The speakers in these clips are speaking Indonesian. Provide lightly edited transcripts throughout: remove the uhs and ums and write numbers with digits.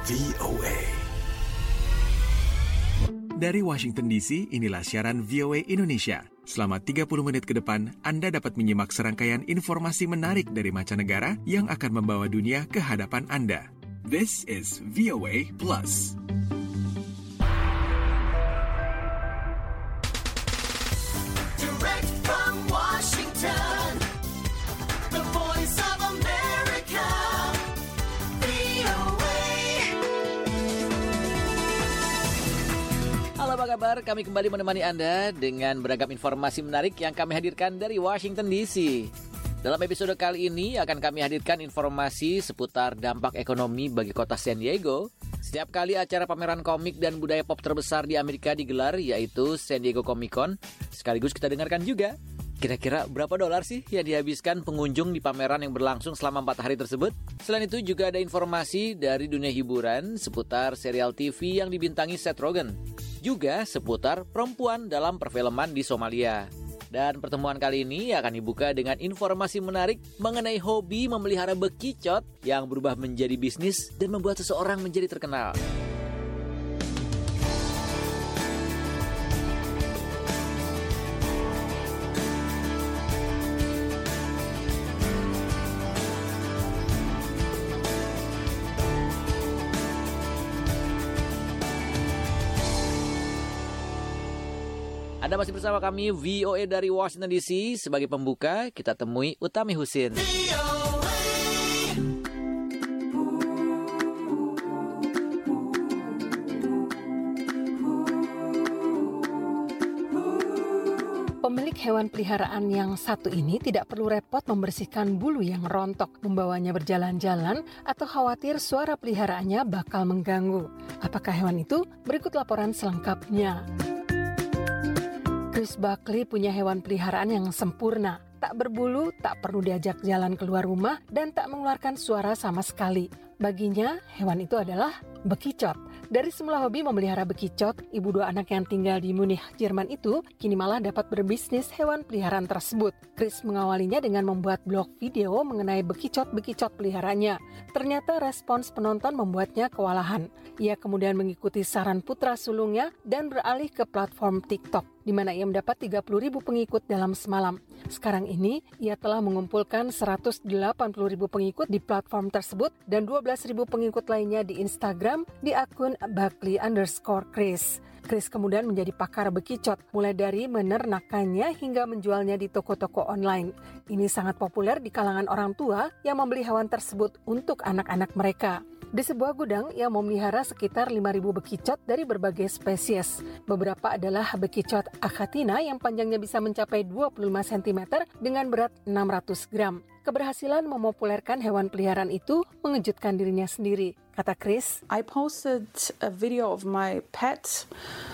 VOA. Dari Washington DC, inilah siaran VOA Indonesia. Selama 30 menit ke depan, Anda dapat menyimak serangkaian informasi menarik dari mancanegara yang akan membawa dunia ke hadapan Anda. This is VOA Plus. Direct from Washington, the voice of America, VOA. Halo, apa kabar? Kami kembali menemani Anda dengan beragam informasi menarik yang kami hadirkan dari Washington DC. Dalam episode kali ini akan kami hadirkan informasi seputar dampak ekonomi bagi kota San Diego. Setiap kali acara pameran komik dan budaya pop terbesar di Amerika digelar, yaitu San Diego Comic Con. Sekaligus kita dengarkan juga, kira-kira berapa dolar sih yang dihabiskan pengunjung di pameran yang berlangsung selama 4 hari tersebut? Selain itu juga ada informasi dari dunia hiburan seputar serial TV yang dibintangi Seth Rogen. Juga seputar perempuan dalam perfilman di Somalia. Dan pertemuan kali ini akan dibuka dengan informasi menarik mengenai hobi memelihara bekicot yang berubah menjadi bisnis dan membuat seseorang menjadi terkenal. Anda masih bersama kami VOA dari Washington DC. Sebagai pembuka, kita temui Utami Husin. Pemilik hewan peliharaan yang satu ini tidak perlu repot membersihkan bulu yang rontok, membawanya berjalan-jalan, atau khawatir suara peliharaannya bakal mengganggu. Apakah hewan itu? Berikut laporan selengkapnya. Chris Buckley punya hewan peliharaan yang sempurna. Tak berbulu, tak perlu diajak jalan keluar rumah, dan tak mengeluarkan suara sama sekali. Baginya, hewan itu adalah bekicot. Dari semula hobi memelihara bekicot, ibu 2 anak yang tinggal di Munich, Jerman itu kini malah dapat berbisnis hewan peliharaan tersebut. Chris mengawalinya dengan membuat blog video mengenai bekicot-bekicot peliharaannya. Ternyata respons penonton membuatnya kewalahan. Ia kemudian mengikuti saran putra sulungnya dan beralih ke platform TikTok, di mana ia mendapat 30.000 pengikut dalam semalam. Sekarang ini, ia telah mengumpulkan 180.000 pengikut di platform tersebut dan 12.000 pengikut lainnya di Instagram di akun Buckley_Chris. Chris kemudian menjadi pakar bekicot, mulai dari menernakannya hingga menjualnya di toko-toko online. Ini sangat populer di kalangan orang tua yang membeli hewan tersebut untuk anak-anak mereka. Di sebuah gudang, ia memelihara sekitar 5.000 bekicot dari berbagai spesies. Beberapa adalah bekicot Akatina yang panjangnya bisa mencapai 25 cm dengan berat 600 gram. Keberhasilan memopulerkan hewan peliharaan itu mengejutkan dirinya sendiri. Kata Chris, I posted a video of my pet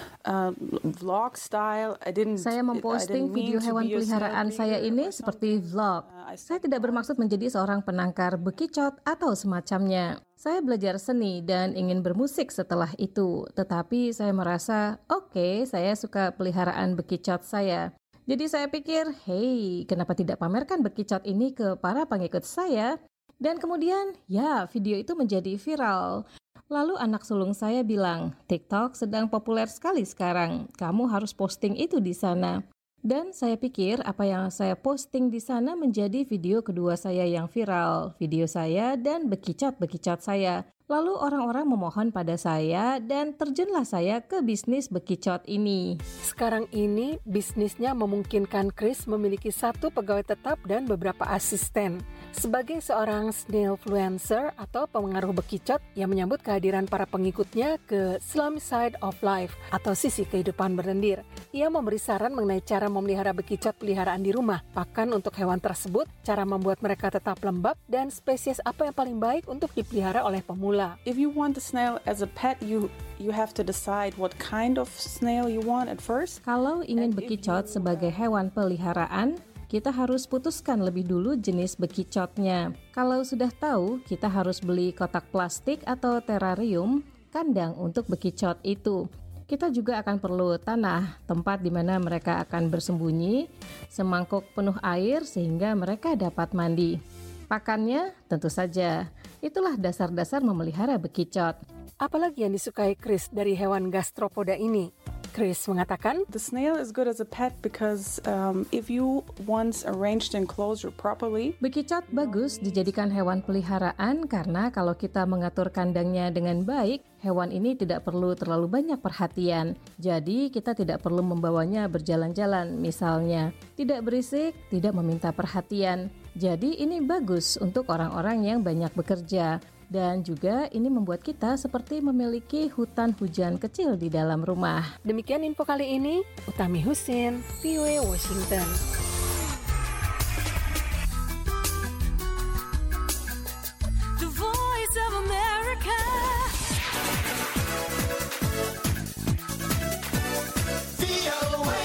vlog style. Saya memposting video hewan peliharaan saya ini seperti vlog. Saya tidak bermaksud menjadi seorang penangkar bekicot atau semacamnya. Saya belajar seni dan ingin bermusik setelah itu. Tetapi saya merasa, oke, saya suka peliharaan bekicot saya. Jadi saya pikir, hey, kenapa tidak pamerkan bekicot ini ke para pengikut saya? Dan kemudian, ya, video itu menjadi viral. Lalu anak sulung saya bilang, TikTok sedang populer sekali sekarang. Kamu harus posting itu di sana. Dan saya pikir apa yang saya posting di sana menjadi video kedua saya yang viral. Video saya dan bekicot-bekicot saya. Lalu orang-orang memohon pada saya dan terjunlah saya ke bisnis bekicot ini. Sekarang ini bisnisnya memungkinkan Chris memiliki 1 pegawai tetap dan beberapa asisten. Sebagai seorang snailfluencer atau pengaruh bekicot yang menyambut kehadiran para pengikutnya ke slum side of life atau sisi kehidupan berlendir, ia memberi saran mengenai cara memelihara bekicot peliharaan di rumah, pakan untuk hewan tersebut, cara membuat mereka tetap lembab, dan spesies apa yang paling baik untuk dipelihara oleh pemula. If you want a snail as a pet, you have to decide what kind of snail you want at first. Kalau ingin bekicot sebagai hewan peliharaan, kita harus putuskan lebih dulu jenis bekicotnya. Kalau sudah tahu, kita harus beli kotak plastik atau terarium, kandang untuk bekicot itu. Kita juga akan perlu tanah, tempat di mana mereka akan bersembunyi, semangkuk penuh air sehingga mereka dapat mandi. Pakannya tentu saja Itulah dasar-dasar memelihara bekicot. Apalagi yang disukai Chris dari hewan gastropoda ini? Chris mengatakan, The snail is good as a pet because if you once arranged the enclosure properly. Bekicot bagus dijadikan hewan peliharaan karena kalau kita mengatur kandangnya dengan baik, hewan ini tidak perlu terlalu banyak perhatian. Jadi kita tidak perlu membawanya berjalan-jalan misalnya. Tidak berisik, tidak meminta perhatian. Jadi ini bagus untuk orang-orang yang banyak bekerja. Dan juga ini membuat kita seperti memiliki hutan hujan kecil di dalam rumah. Demikian info kali ini, Utami Husin, VOA Washington. The Voice of America. VOA.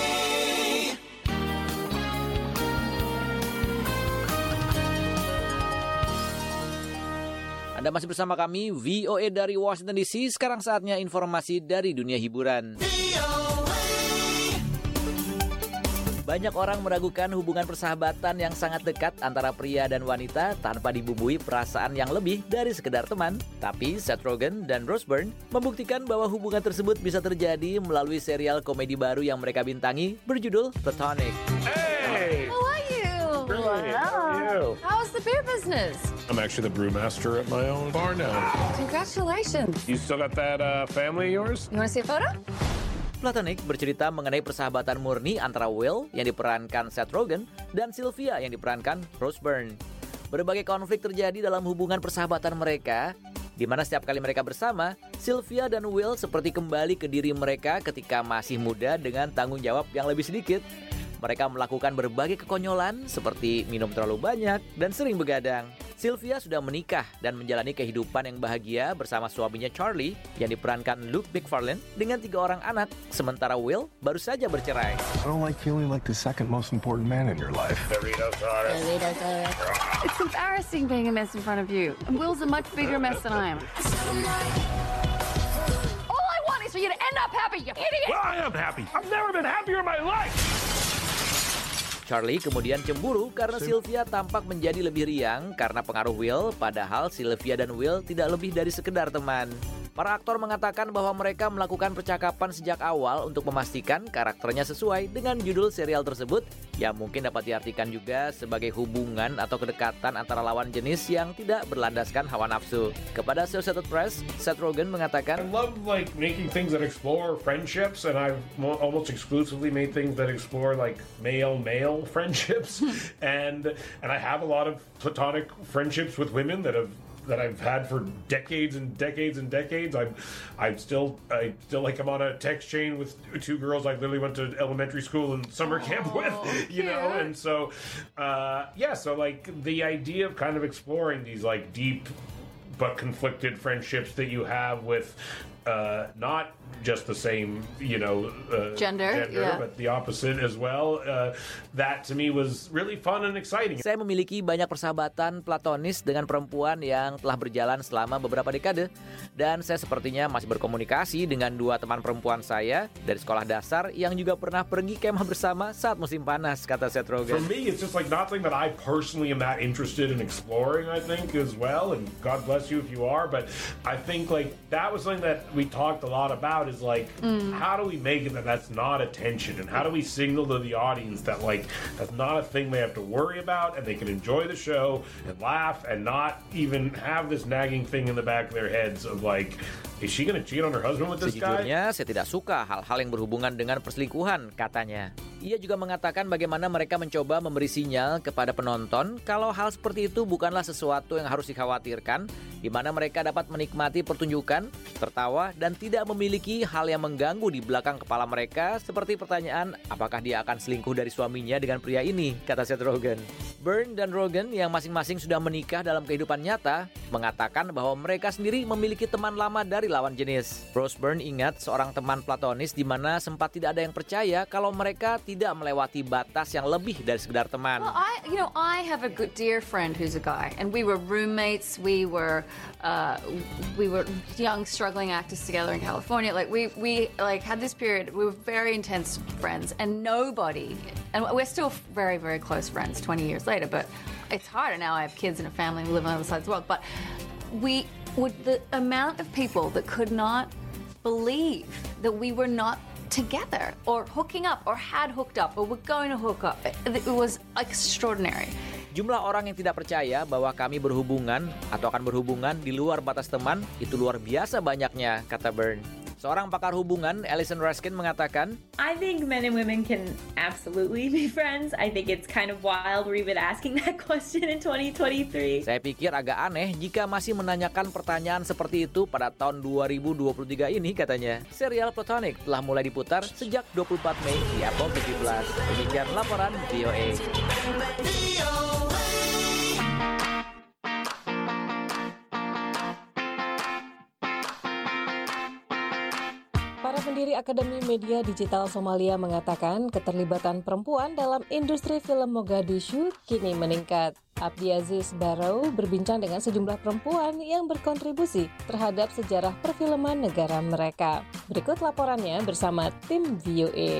Anda masih bersama kami, VOA dari Washington DC. Sekarang saatnya informasi dari dunia hiburan. Banyak orang meragukan hubungan persahabatan yang sangat dekat antara pria dan wanita tanpa dibumbui perasaan yang lebih dari sekedar teman. Tapi Seth Rogen dan Rose Byrne membuktikan bahwa hubungan tersebut bisa terjadi melalui serial komedi baru yang mereka bintangi berjudul Platonic. Hey! How are you? Great. How are you? How's the beer business? I'm actually the brewmaster at my own bar now. Congratulations. You still got that family of yours? You want to see a photo? Platonic bercerita mengenai persahabatan murni antara Will yang diperankan Seth Rogen dan Sylvia yang diperankan Rose Byrne. Berbagai konflik terjadi dalam hubungan persahabatan mereka, di mana setiap kali mereka bersama, Sylvia dan Will seperti kembali ke diri mereka ketika masih muda dengan tanggung jawab yang lebih sedikit. Mereka melakukan berbagai kekonyolan seperti minum terlalu banyak dan sering begadang. Sylvia sudah menikah dan menjalani kehidupan yang bahagia bersama suaminya Charlie yang diperankan Luke McFarlane dengan 3 orang anak, sementara Will baru saja bercerai. I don't like feeling like the second most important man in your life. Doritos are It's embarrassing being a mess in front of you. And Will's a much bigger mess than I am. All I want is for you to end up happy, you idiot! Well, I am happy. I've never been happier in my life. Charlie kemudian cemburu karena Sylvia tampak menjadi lebih riang karena pengaruh Will, padahal Sylvia dan Will tidak lebih dari sekedar teman. Para aktor mengatakan bahwa mereka melakukan percakapan sejak awal untuk memastikan karakternya sesuai dengan judul serial tersebut, yang mungkin dapat diartikan juga sebagai hubungan atau kedekatan antara lawan jenis yang tidak berlandaskan hawa nafsu. Kepada Associated Press, Seth Rogen mengatakan, I love like making things that explore friendships, and I've almost exclusively made things that explore like male friendships, and I have a lot of platonic friendships with women that I've had for decades and decades and decades. I still like I'm on a text chain with 2 girls I literally went to elementary school and summer camp with, you know, and so so like the idea of kind of exploring these like deep but conflicted friendships that you have with not just the same, Gender, yeah. but the opposite as well. That to me was really fun and exciting. saya memiliki banyak persahabatan platonis dengan perempuan yang telah berjalan selama beberapa dekade, dan saya sepertinya masih berkomunikasi dengan 2 teman perempuan saya dari sekolah dasar yang juga pernah pergi kemah bersama saat musim panas, kata Seth Rogen. For me, it's just like not something that I personally am that interested in exploring, I think, as well, and God bless you if you are, but I think like that was something that we talked a lot about is like, how do we make it that that's not attention, and how do we signal to the audience that like that's not a thing they have to worry about and they can enjoy the show and laugh and not even have this nagging thing in the back of their heads of like, is she gonna cheat on her husband with this guy? Sejujurnya, saya tidak suka hal-hal yang berhubungan dengan perselingkuhan, katanya. Ia juga mengatakan bagaimana mereka mencoba memberi sinyal kepada penonton kalau hal seperti itu bukanlah sesuatu yang harus dikhawatirkan, di mana mereka dapat menikmati pertunjukan, tertawa, dan tidak memiliki hal yang mengganggu di belakang kepala mereka, seperti pertanyaan apakah dia akan selingkuh dari suaminya dengan pria ini, kata Seth Rogen. Byrne dan Rogen yang masing-masing sudah menikah dalam kehidupan nyata, mengatakan bahwa mereka sendiri memiliki teman lama dari lawan jenis. Rose Byrne ingat seorang teman platonis di mana sempat tidak ada yang percaya kalau mereka tidak melewati batas yang lebih dari sekedar teman. Well, I have a good dear friend who's a guy, and we were roommates. We were young, struggling actors together in California. Like we like had this period. We were very intense friends, and we're still very, very close friends 20 years later. But it's harder now. I have kids and a family and we live on the other side of the world. But the amount of people that could not believe that we were not together or hooking up or had hooked up or were going to hook up, it was extraordinary. Jumlah orang yang tidak percaya bahwa kami berhubungan atau akan berhubungan di luar batas teman itu luar biasa banyaknya, kata Byrne. Seorang pakar hubungan, Alison Raskin, mengatakan, I think men and women can absolutely be friends. I think it's kind of wild we're even asking that question in 2023. Saya pikir agak aneh jika masih menanyakan pertanyaan seperti itu pada tahun 2023 ini, katanya. Serial Platonic telah mulai diputar sejak 24 Mei di Apple TV+. Demikian laporan VOA. Pendiri Akademi Media Digital Somalia mengatakan keterlibatan perempuan dalam industri film Mogadishu kini meningkat. Abdi Aziz Barrow berbincang dengan sejumlah perempuan yang berkontribusi terhadap sejarah perfilman negara mereka. Berikut laporannya bersama tim VOA.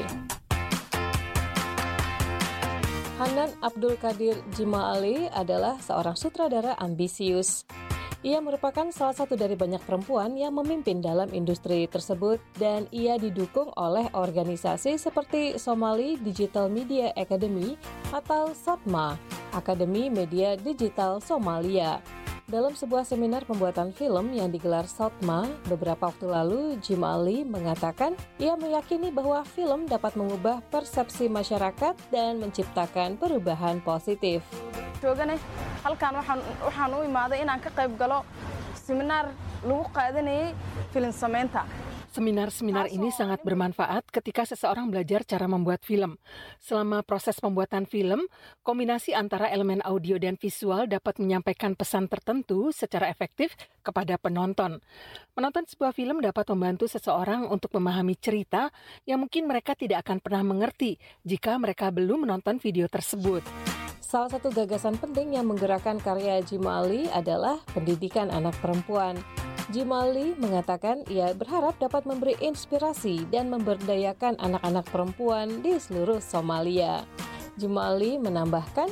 Hanan Abdul Qadir Jimaali adalah seorang sutradara ambisius. Ia merupakan salah satu dari banyak perempuan yang memimpin dalam industri tersebut dan ia didukung oleh organisasi seperti Somali Digital Media Academy atau SOTMA, Akademi Media Digital Somalia. Dalam sebuah seminar pembuatan film yang digelar SOTMA beberapa waktu lalu, Jimaali mengatakan ia meyakini bahwa film dapat mengubah persepsi masyarakat dan menciptakan perubahan positif. halkan waxaan u imaaday inaan ka qayb galo seminar lagu qaadanayay film samaynta. Seminar-seminar ini sangat bermanfaat ketika seseorang belajar cara membuat film. Selama proses pembuatan film, kombinasi antara elemen audio dan visual dapat menyampaikan pesan tertentu secara efektif kepada penonton. Menonton sebuah film dapat membantu seseorang untuk memahami cerita yang mungkin mereka tidak akan pernah mengerti jika mereka belum menonton video tersebut. Salah satu gagasan penting yang menggerakkan karya Jimaali adalah pendidikan anak perempuan. Jimaali mengatakan ia berharap dapat memberi inspirasi dan memberdayakan anak-anak perempuan di seluruh Somalia. Jimaali menambahkan,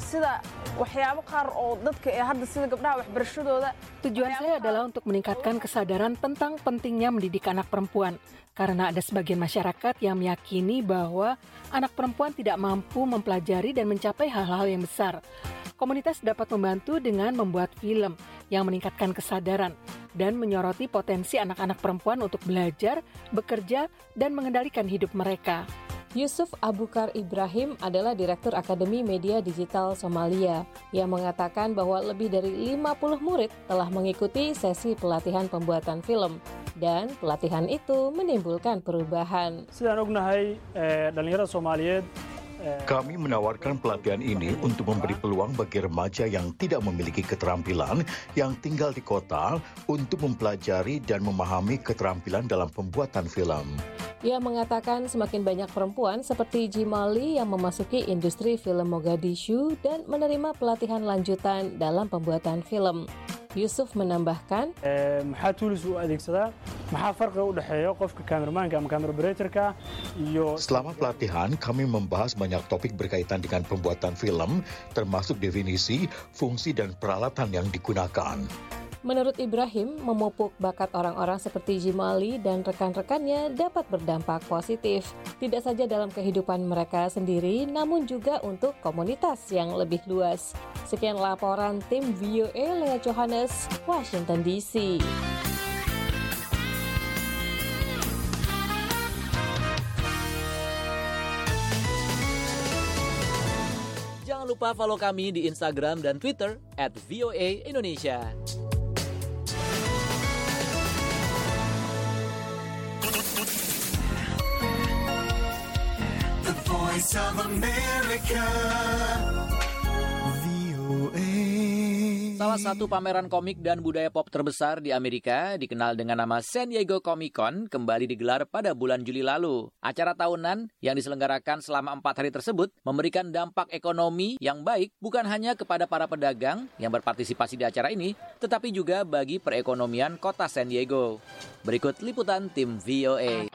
tujuan saya adalah untuk meningkatkan kesadaran tentang pentingnya mendidik anak perempuan. Karena ada sebagian masyarakat yang meyakini bahwa anak perempuan tidak mampu mempelajari dan mencapai hal-hal yang besar. Komunitas dapat membantu dengan membuat film yang meningkatkan kesadaran dan menyoroti potensi anak-anak perempuan untuk belajar, bekerja, dan mengendalikan hidup mereka. Yusuf Abukar Ibrahim adalah Direktur Akademi Media Digital Somalia yang mengatakan bahwa lebih dari 50 murid telah mengikuti sesi pelatihan pembuatan film dan pelatihan itu menimbulkan perubahan. Kami menawarkan pelatihan ini untuk memberi peluang bagi remaja yang tidak memiliki keterampilan yang tinggal di kota untuk mempelajari dan memahami keterampilan dalam pembuatan film. Ia mengatakan semakin banyak perempuan seperti Jimaali yang memasuki industri film Mogadishu dan menerima pelatihan lanjutan dalam pembuatan film. Yusuf menambahkan, selama pelatihan kami membahas banyak topik berkaitan dengan pembuatan film, termasuk definisi, fungsi, dan peralatan yang digunakan. Menurut Ibrahim, memupuk bakat orang-orang seperti Jimaali dan rekan-rekannya dapat berdampak positif. Tidak saja dalam kehidupan mereka sendiri, namun juga untuk komunitas yang lebih luas. Sekian laporan tim VOA Lea Johannes, Washington DC. Jangan lupa follow kami di Instagram dan Twitter @VOA_Indonesia. Voice of America, VOA. Salah satu pameran komik dan budaya pop terbesar di Amerika, dikenal dengan nama San Diego Comic Con, kembali digelar pada bulan Juli lalu. Acara tahunan yang diselenggarakan selama 4 hari tersebut memberikan dampak ekonomi yang baik bukan hanya kepada para pedagang yang berpartisipasi di acara ini, tetapi juga bagi perekonomian kota San Diego. Berikut liputan tim VOA.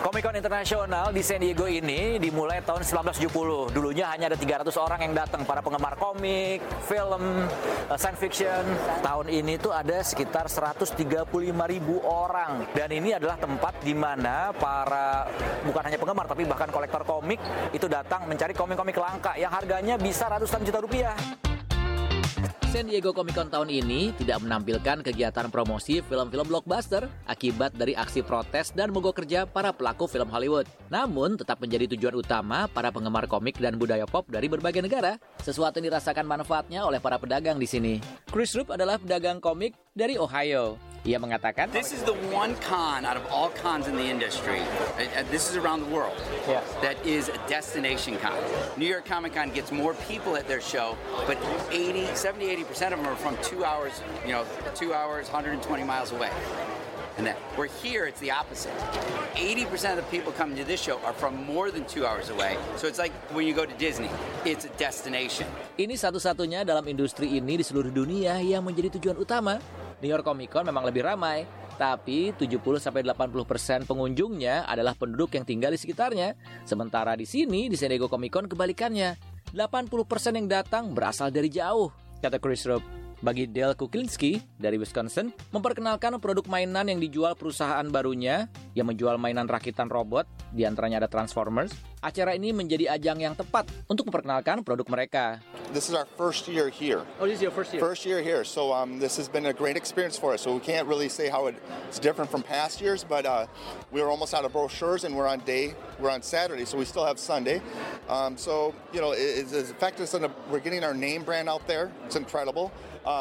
Comic-Con Internasional di San Diego ini dimulai tahun 1970. Dulunya hanya ada 300 orang yang datang, para penggemar komik, film, science fiction. Tahun ini tuh ada sekitar 135.000 orang. Dan ini adalah tempat di mana para, bukan hanya penggemar, tapi bahkan kolektor komik itu datang mencari komik-komik langka yang harganya bisa ratusan juta rupiah. San Diego Comic-Con tahun ini tidak menampilkan kegiatan promosi film-film blockbuster akibat dari aksi protes dan mogok kerja para pelaku film Hollywood. Namun, tetap menjadi tujuan utama para penggemar komik dan budaya pop dari berbagai negara. Sesuatu yang dirasakan manfaatnya oleh para pedagang di sini. Chris Rupp adalah pedagang komik dari Ohio. Ia mengatakan, "This is the one con out of all cons in the industry. This is around the world. Yeah. That is a destination con. New York Comic Con gets more people at their show, but 70-80% of them are from 2 hours, 120 miles away. And then we're here, it's the opposite. 80% of the people coming to this show are from more than 2 hours away. So it's like when you go to Disney, it's a destination." Ini satu-satunya dalam industri ini di seluruh dunia yang menjadi tujuan utama. New York Comic Con memang lebih ramai, tapi 70-80% pengunjungnya adalah penduduk yang tinggal di sekitarnya. Sementara di sini, di San Diego Comic Con kebalikannya. 80% yang datang berasal dari jauh, kata Chris Rupp. Bagi Dale Kuklinski dari Wisconsin, memperkenalkan produk mainan yang dijual perusahaan barunya yang menjual mainan rakitan robot, diantaranya ada Transformers. Acara ini menjadi ajang yang tepat untuk memperkenalkan produk mereka. This is our first year here. Oh, this is your first year? First year here, so this has been a great experience for us. So we can't really say how it's different from past years, but we were almost out of brochures, and we're on Saturday, so we still have Sunday. So it's affected us. We're getting our name brand out there. It's incredible.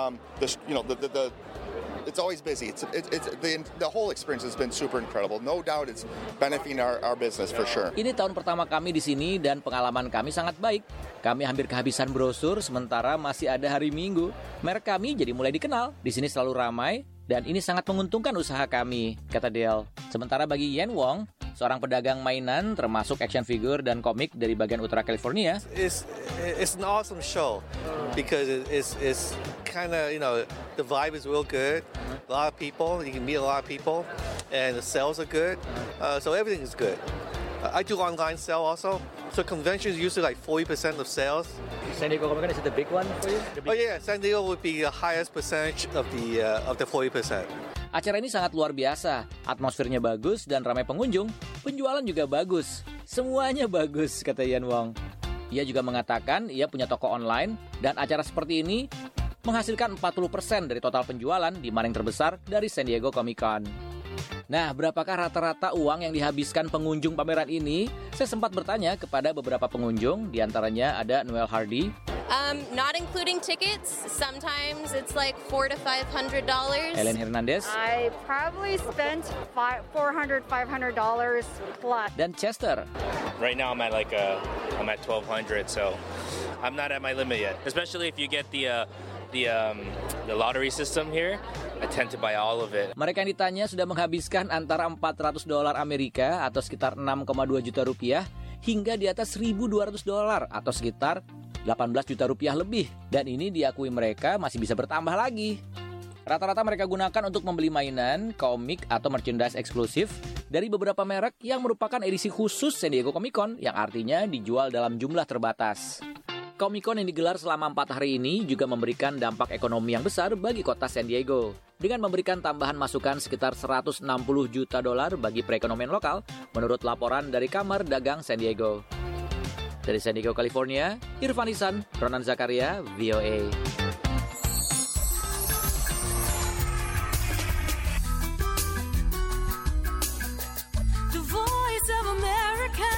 It's always busy. The whole experience has been super incredible. No doubt it's benefiting our business for sure. Ini tahun pertama kami di sini dan pengalaman kami sangat baik. Kami hampir kehabisan brosur sementara masih ada hari Minggu. Merek kami jadi mulai dikenal. Di sini selalu ramai dan ini sangat menguntungkan usaha kami, kata Dale. Sementara bagi Yen Wong, seorang pedagang mainan termasuk action figure dan komik dari bagian utara California. It's an awesome show because it's kind of, the vibe is real good. A lot of people, you can meet a lot of people, and the sales are good. So everything is good. I do online sale also. So conventions usually like 40% of sales. San Diego Comic Con, is it the big one for you? Oh yeah, San Diego would be the highest percentage of the 40%. Acara ini sangat luar biasa. Atmosfernya bagus dan ramai pengunjung. Penjualan juga bagus. Semuanya bagus, kata Yen Wong. Ia juga mengatakan ia punya toko online dan acara seperti ini menghasilkan 40% dari total penjualan di mana yang terbesar dari San Diego Comic Con. Nah, berapakah rata-rata uang yang dihabiskan pengunjung pameran ini? Saya sempat bertanya kepada beberapa pengunjung, diantaranya ada Noel Hardy. Not including tickets, sometimes it's like $400 to $500. Helen Hernandez. I probably spent $400, $500 plus. Dan Chester. Right now I'm at $1,200, so I'm not at my limit yet. Especially if you get the lottery system here, I tend to buy all of it. Mereka yang ditanya sudah menghabiskan antara $400 Amerika atau sekitar 6,2 juta rupiah hingga di atas $1.200 atau sekitar 18 juta rupiah lebih. Dan ini diakui mereka masih bisa bertambah lagi. Rata-rata mereka gunakan untuk membeli mainan, komik, atau merchandise eksklusif dari beberapa merek yang merupakan edisi khusus San Diego Comic Con yang artinya dijual dalam jumlah terbatas. Comic Con yang digelar selama 4 hari ini juga memberikan dampak ekonomi yang besar bagi kota San Diego. Dengan memberikan tambahan masukan sekitar $160 juta bagi perekonomian lokal, menurut laporan dari Kamar Dagang San Diego. Dari San Diego, California, Irfan Ihsan, Ronan Zakaria, VOA. The Voice of America.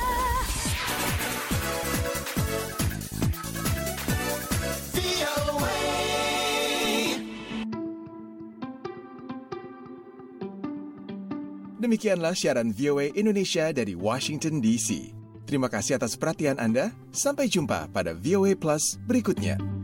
Demikianlah siaran VOA Indonesia dari Washington DC. Terima kasih atas perhatian Anda. Sampai jumpa pada VOA Plus berikutnya.